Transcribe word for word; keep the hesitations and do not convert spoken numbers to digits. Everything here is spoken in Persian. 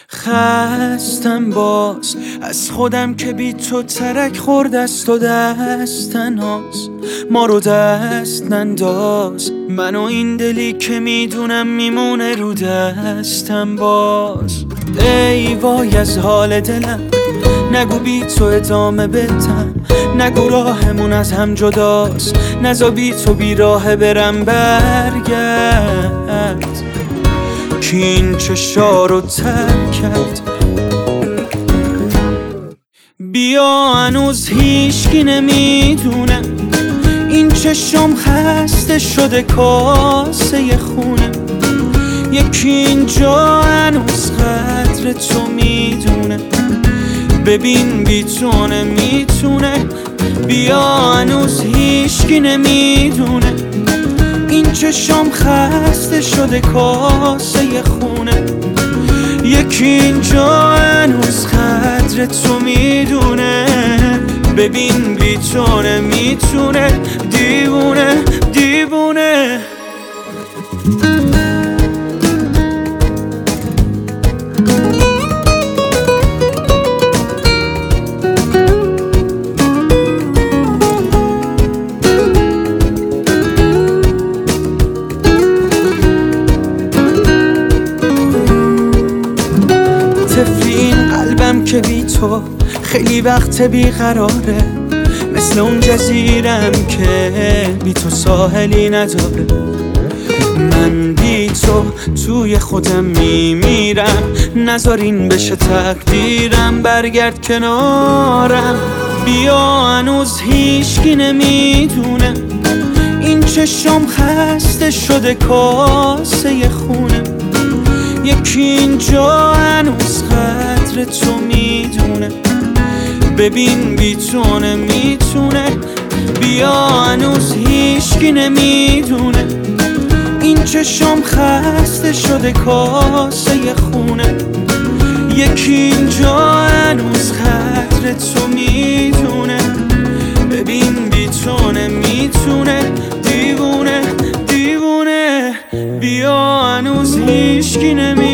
خستم باز از خودم که بی تو ترک خورد است و دست تنهاست. ما رو دست ننداز، من و این دلی که میدونم میمونه رو دستم باز. ای وای از حال دلم، نگو بی تو ادامه بدم، نگو راهمون از هم جداست، نزا بی تو بی راه برم. برگرد که این چشا رو ترک کرد. بیا هنوز هیچکی نمیدونه این چشم خسته شده کاسه خونه. یکی اینجا هنوز قدر تو میدونه، ببین بیتونه میتونه. بیا هنوز هیچکی نمیدونه این چشم خسته شده کاسه خونه. یکی اینجا هنوز قدر تو میدونه، ببین بیتونه میتونه. دیوونه دیوونه طفلی این قلبم که بی تو خیلی وقت بیقراره، مثل اون جزیرم که بی تو ساحلی نداره. من بی تو توی خودم میمیرم، نذار این بشه تقدیرم. برگرد کنارم، بیا هنوز هیچکی نمیدونه این چشم خسته شده کاسه خونه. یکی اینجا هنوز قدر تو میدونه، ببین بیتونه میتونه. بیا هنوز هیچکی نمیدونه این چشم خسته شده کاسه خونه. یکی اینجا هنوز قدر تو میدونه، ببین بیتونه میتونه. دیوونه دیوونه بیا هنوز هیچکی نمیدونه